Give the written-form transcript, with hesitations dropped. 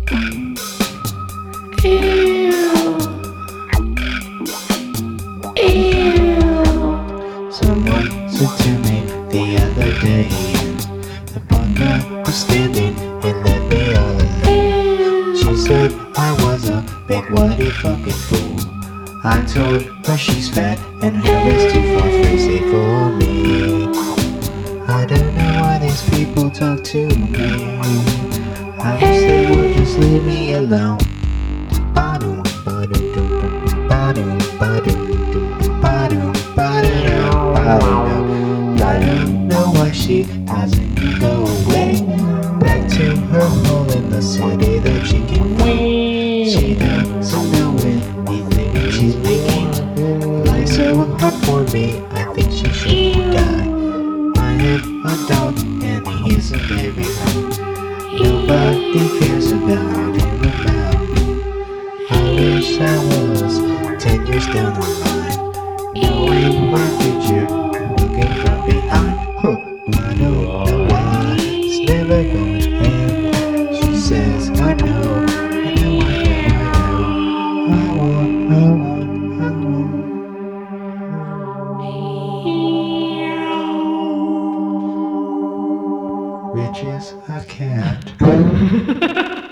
Someone said to me the other day, the partner was standing and let me on. She said I was a big whitey fucking fool. I told her she's fat and her is too far crazy for me. I don't know why these people talk to me. I wish they would just leave me alone. Ba-doom, ba-doom, ba-doom, ba-doom, ba-doom, ba-doom, ba-doom. I don't know why she doesn't go away back to her home in the city that she can wait. She doesn't know anything she's making. Life's so hard for me, I think she should die. I have a dog and he is a baby. Nobody cares about him about me. I wish I was 10 years down the line, knowing my future, looking from behind. I know why it's never going to end. She says I know, I know, I know, I know. I want. Which is a cat.